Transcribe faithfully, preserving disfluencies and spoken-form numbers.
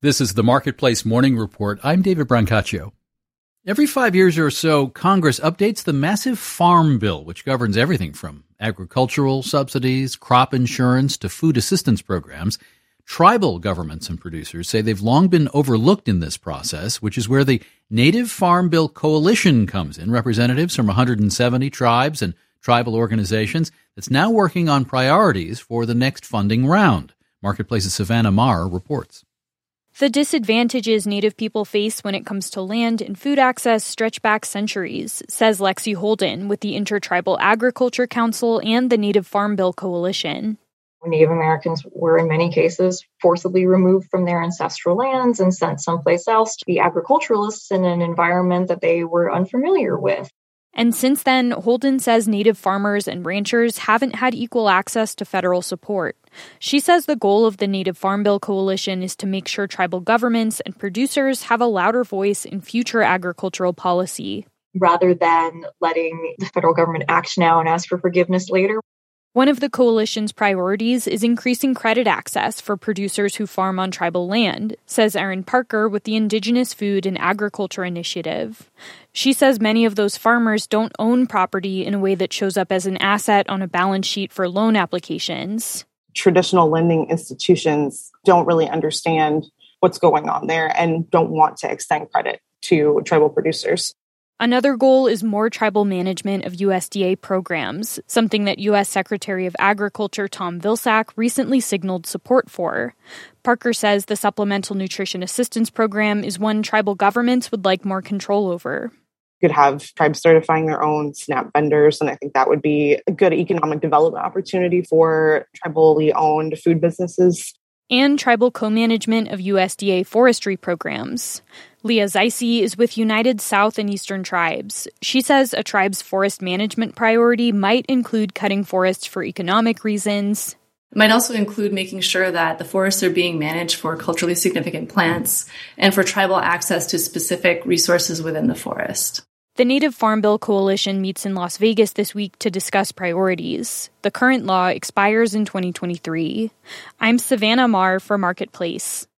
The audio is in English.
This is the Marketplace Morning Report. I'm David Brancaccio. Every five years or so, Congress updates the massive Farm Bill, which governs everything from agricultural subsidies, crop insurance, to food assistance programs. Tribal governments and producers say they've long been overlooked in this process, which is where the Native Farm Bill Coalition comes in, representatives from one hundred seventy tribes and tribal organizations that's now working on priorities for the next funding round. Marketplace's Savannah Maher reports. The disadvantages Native people face when it comes to land and food access stretch back centuries, says Lexi Holden with the Intertribal Agriculture Council and the Native Farm Bill Coalition. Native Americans were in many cases forcibly removed from their ancestral lands and sent someplace else to be agriculturalists in an environment that they were unfamiliar with. And since then, Holden says Native farmers and ranchers haven't had equal access to federal support. She says the goal of the Native Farm Bill Coalition is to make sure tribal governments and producers have a louder voice in future agricultural policy, rather than letting the federal government act now and ask for forgiveness later. One of the coalition's priorities is increasing credit access for producers who farm on tribal land, says Erin Parker with the Indigenous Food and Agriculture Initiative. She says many of those farmers don't own property in a way that shows up as an asset on a balance sheet for loan applications. Traditional lending institutions don't really understand what's going on there and don't want to extend credit to tribal producers. Another goal is more tribal management of U S D A programs, something that U S Secretary of Agriculture Tom Vilsack recently signaled support for. Parker says the Supplemental Nutrition Assistance Program is one tribal governments would like more control over. You could have tribes certifying their own SNAP vendors, and I think that would be a good economic development opportunity for tribally owned food businesses. And tribal co-management of U S D A forestry programs. Leah Zeise is with United South and Eastern Tribes. She says a tribe's forest management priority might include cutting forests for economic reasons. It might also include making sure that the forests are being managed for culturally significant plants and for tribal access to specific resources within the forest. The Native Farm Bill Coalition meets in Las Vegas this week to discuss priorities. The current law expires in twenty twenty-three. I'm Savannah Maher for Marketplace.